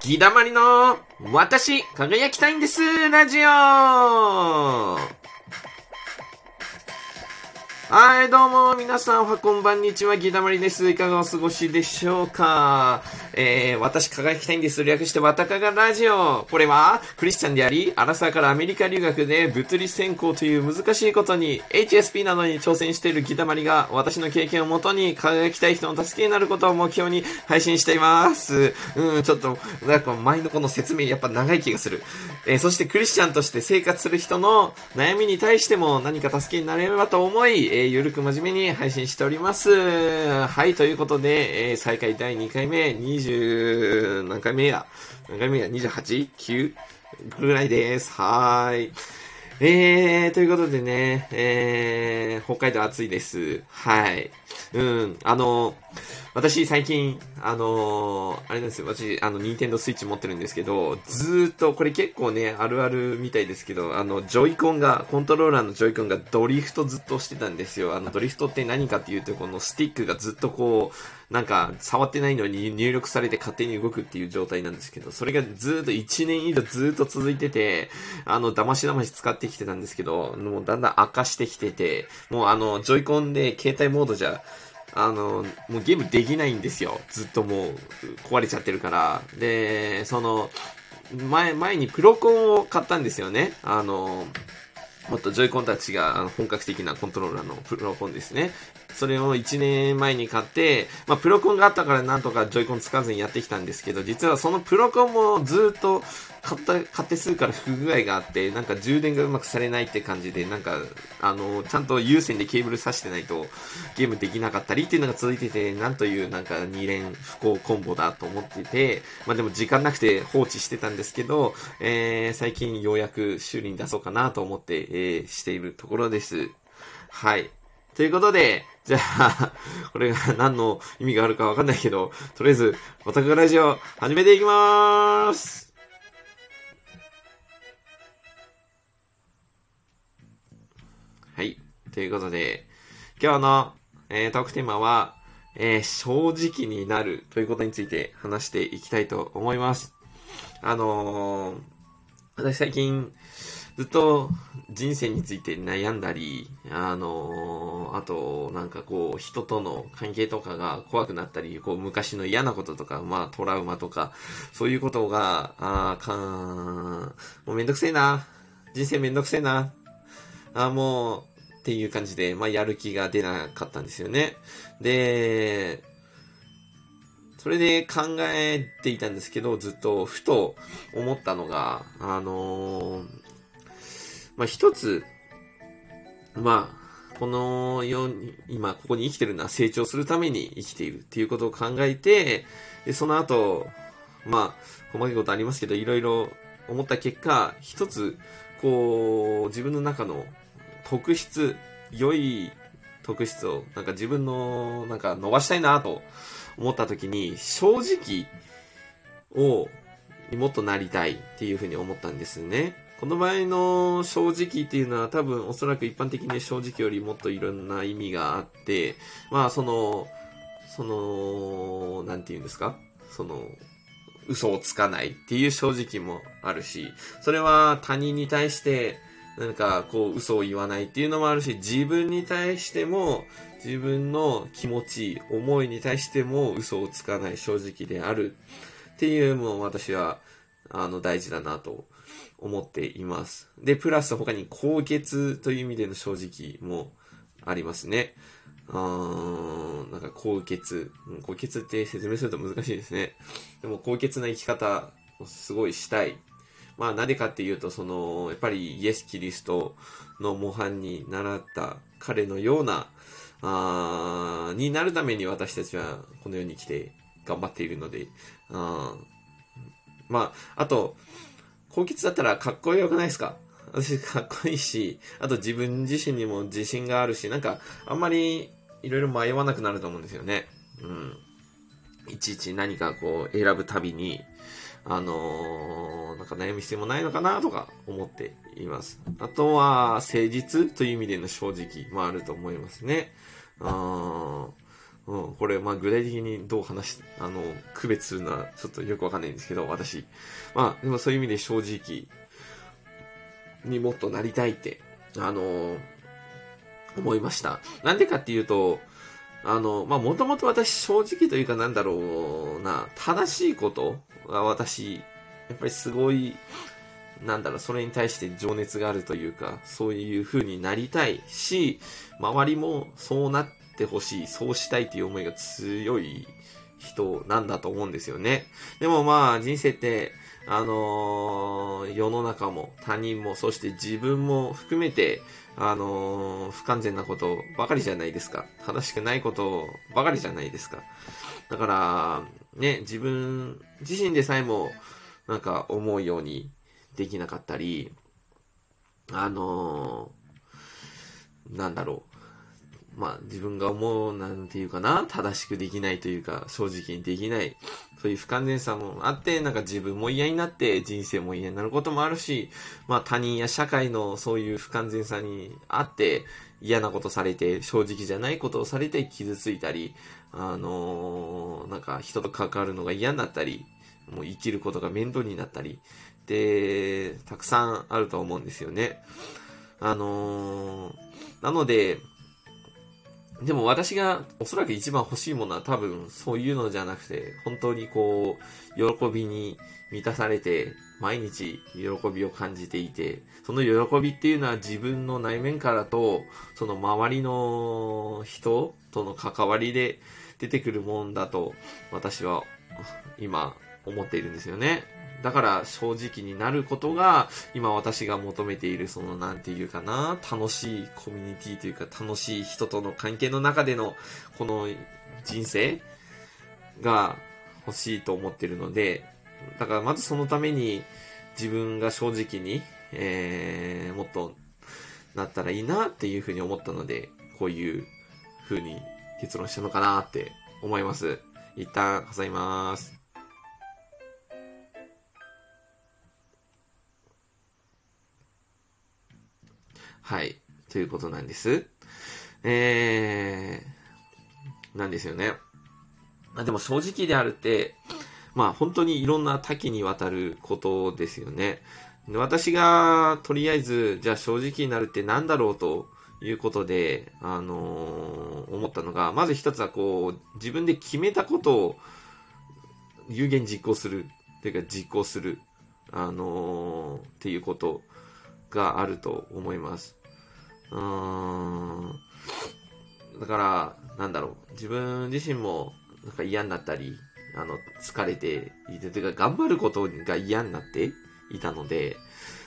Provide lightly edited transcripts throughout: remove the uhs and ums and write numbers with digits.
ギダマリの私輝きたいんですラジオ。はい、どうも、皆さん、おはこんばんにちは、ギダマリです。いかがお過ごしでしょうか。私輝きたいんです。略して、わたかがラジオ。これは、クリスチャンであり、アラサーからアメリカ留学で、物理専攻という難しいことに、HSP などに挑戦しているギダマリが、私の経験をもとに、輝きたい人の助けになることを目標に配信しています。ちょっと、なんか前のこの説明、やっぱ長い気がする。そして、クリスチャンとして生活する人の悩みに対しても何か助けになれればと思い、ゆるく真面目に配信しております。はい、ということで、再開第2回目、何回目や 28?9? ぐらいです。はーい。ということでね、北海道暑いです。はい。私最近、あれなんですよ。私、ニンテンドースイッチ持ってるんですけど、ずーっと、これ結構ね、あるあるみたいですけど、ジョイコンが、コントローラーのジョイコンがドリフトずっとしてたんですよ。ドリフトって何かっていうと、このスティックがずっとこう、なんか、触ってないのに入力されて勝手に動くっていう状態なんですけど、それがずーっと1年以上ずーっと続いてて、だまし使ってきてたんですけど、もうだんだん悪化してきてて、もうジョイコンで携帯モードじゃ、もうゲームできないんですよ。ずっともう壊れちゃってるから。で、前にプロコンを買ったんですよね。もっとジョイコンたちが本格的なコントローラーのプロコンですね。それを1年前に買って、プロコンがあったからなんとかジョイコン使わずにやってきたんですけど、実はそのプロコンもずっと買ってすぐから不具合があって、なんか充電がうまくされないって感じで、なんか、ちゃんと有線でケーブル挿してないとゲームできなかったりっていうのが続いてて、なんというなんか2連不幸コンボだと思ってて、でも時間なくて放置してたんですけど、最近ようやく修理に出そうかなと思って、しているところです。はい。ということで、じゃあ、これが何の意味があるかわかんないけど、とりあえず、オタクラジオ、始めていきまーす。はい。ということで、今日の、トークテーマは、正直になるということについて話していきたいと思います。私最近、ずっと人生について悩んだり、あと、なんかこう、人との関係とかが怖くなったり、こう、昔の嫌なこととか、トラウマとか、そういうことが、もうめんどくせえな。人生めんどくせえな。もう、っていう感じで、やる気が出なかったんですよね。で、それで考えていたんですけど、ずっと、ふと思ったのが、一つ、この世に、今ここに生きてるのは成長するために生きているっていうことを考えて、で、その後、細かいことありますけど、いろいろ思った結果、一つ、こう、自分の中の特質、良い特質を、なんか自分の、なんか伸ばしたいなと思った時に、正直にもっとなりたいっていうふうに思ったんですね。この場合の正直っていうのは多分おそらく一般的に正直よりもっといろんな意味があって、なんて言うんですか？嘘をつかないっていう正直もあるし、それは他人に対してなんかこう嘘を言わないっていうのもあるし、自分に対しても自分の気持ち、思いに対しても嘘をつかない正直であるっていうのも私は大事だなと思っています。で、プラス他に高潔という意味での正直もありますね。なんか高潔って説明すると難しいですね。でも高潔な生き方をすごいしたい。なんでかっていうと、やっぱりイエス・キリストの模範に習った彼のような、になるために私たちはこの世に来て頑張っているので、あと、高潔だったらかっこよくないですか？私かっこいいし、あと自分自身にも自信があるし、なんかあんまりいろいろ迷わなくなると思うんですよね。いちいち何かこう選ぶたびに、なんか悩む必要もないのかなとか思っています。あとは誠実という意味での正直もあると思いますね。 これ、具体的にどう区別するのはちょっとよくわかんないんですけど、私。でもそういう意味で正直にもっとなりたいって、思いました。なんでかっていうと、もともと私正直というか正しいことが私、やっぱりすごい、それに対して情熱があるというか、そういう風になりたいし、周りもそうなってほしい、そうしたいという思いが強い人なんだと思うんですよね。でも人生って、世の中も他人も、そして自分も含めて、不完全なことばかりじゃないですか。正しくないことばかりじゃないですか。だから、ね、自分自身でさえも、思うようにできなかったり、自分が思う正しくできないというか、正直にできない、そういう不完全さもあって、自分も嫌になって人生も嫌になることもあるし、他人や社会のそういう不完全さにあって、嫌なことされて、正直じゃないことをされて傷ついたり、人と関わるのが嫌になったり、もう生きることが面倒になったり、で、たくさんあると思うんですよね。なので、でも私がおそらく一番欲しいものは多分そういうのじゃなくて、本当に喜びに満たされて、毎日喜びを感じていて、その喜びっていうのは自分の内面からと、その周りの人との関わりで出てくるもんだと、私は今思っているんですよね。だから正直になることが今私が求めている楽しいコミュニティというか楽しい人との関係の中でのこの人生が欲しいと思っているので、だからまずそのために自分が正直に、もっとなったらいいなっていうふうに思ったので、こういうふうに結論したのかなって思います。一旦挟みます。はい。ということなんです。なんですよね。でも正直であるって、本当にいろんな多岐にわたることですよね。私がとりあえず、じゃあ正直になるってなんだろうということで、思ったのが、まず一つは自分で決めたことを有言実行する、というか実行する、っていうことがあると思います。だから、自分自身も嫌になったり、疲れていて、というか頑張ることが嫌になっていたので、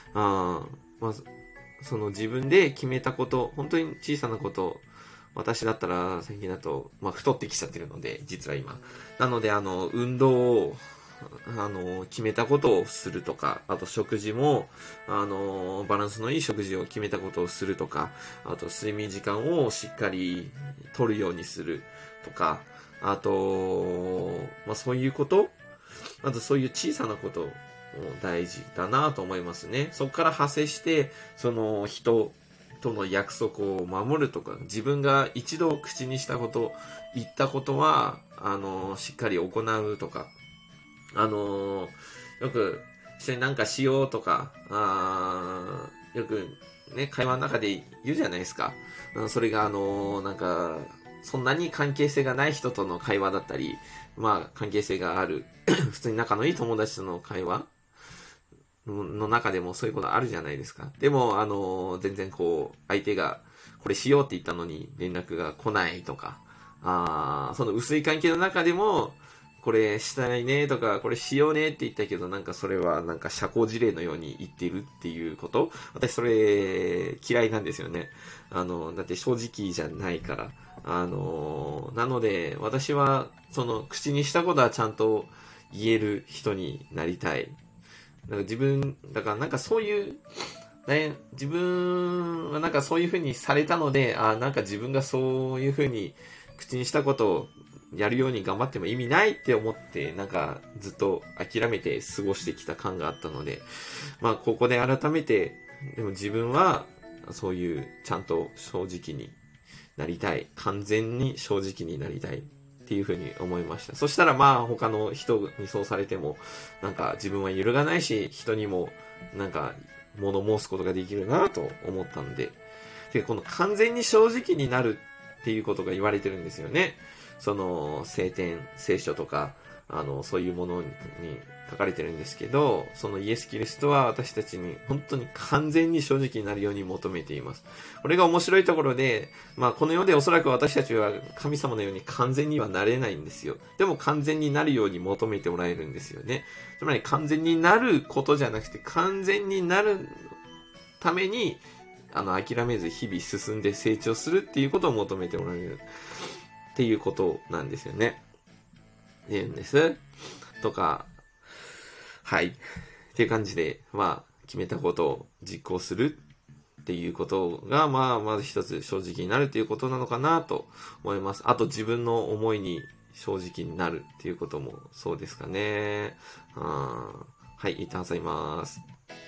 その自分で決めたこと、本当に小さなこと、私だったら最近だと、太ってきちゃってるので、実は今。なので、運動を、決めたことをするとか、あと食事も、バランスのいい食事を決めたことをするとか、あと睡眠時間をしっかり取るようにするとか、あと、そういうこと、あとそういう小さなことも大事だなと思いますね。そこから派生して、その人との約束を守るとか、自分が一度口にしたこと、言ったことは、しっかり行うとか、よく、一緒になんかしようとか、よくね、会話の中で言うじゃないですか。それがそんなに関係性がない人との会話だったり、関係性がある、普通に仲のいい友達との会話の中でもそういうことあるじゃないですか。でも、全然相手がこれしようって言ったのに連絡が来ないとか、その薄い関係の中でも、これしたいねとか、これしようねって言ったけど、それは社交辞令のように言ってるっていうこと。私それ嫌いなんですよね。だって正直じゃないから。なので、私は、口にしたことはちゃんと言える人になりたい。そういう、自分はそういう風にされたので、自分がそういう風に口にしたことをやるように頑張っても意味ないって思って、ずっと諦めて過ごしてきた感があったので、ここで改めて、でも自分は、そういう、ちゃんと正直になりたい。完全に正直になりたい。っていうふうに思いました。そしたらまあ他の人にそうされても、なんか自分は揺るがないし、人にもなんか物申すことができるなと思ったんで。で、この完全に正直になるっていうことが言われてるんですよね。その聖典、聖書とか、そういうものに書かれてるんですけど、そのイエス・キリストは私たちに本当に完全に正直になるように求めています。これが面白いところで、まあこの世でおそらく私たちは神様のように完全にはなれないんですよ。でも完全になるように求めてもらえるんですよね。つまり完全になることじゃなくて、完全になるために、諦めず日々進んで成長するっていうことを求めてもらえるっていうことなんですよね。言うんです。とか、はい。っていう感じで、まあ、決めたことを実行するっていうことが、まあ、まず一つ正直になるっていうことなのかなと思います。あと自分の思いに正直になるっていうこともそうですかね。はい、一旦挟みます。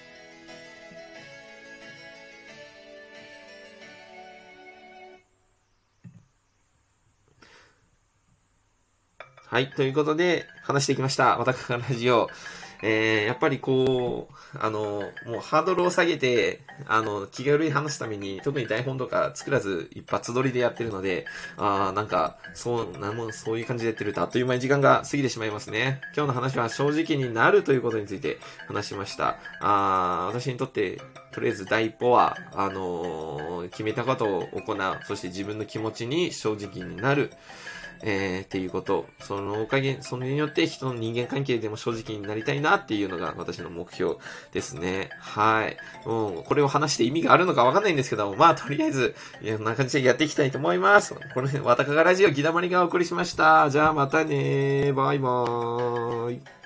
はい。ということで、話してきました。わたかかラジオ。やっぱりこう、もうハードルを下げて、気軽に話すために、特に台本とか作らず一発撮りでやってるので、なんか、そういう感じでやってるとあっという間に時間が過ぎてしまいますね。今日の話は正直になるということについて話しました。私にとって、とりあえず第一歩は、決めたことを行う。そして自分の気持ちに正直になる。っていうこと。それによって人の人間関係でも正直になりたいなっていうのが私の目標ですね。はい。もう、これを話して意味があるのかわかんないんですけども、まあ、とりあえず、こんな感じでやっていきたいと思います。このわたかがラジオ、ギダマリがお送りしました。じゃあまたねー。バイバーイ。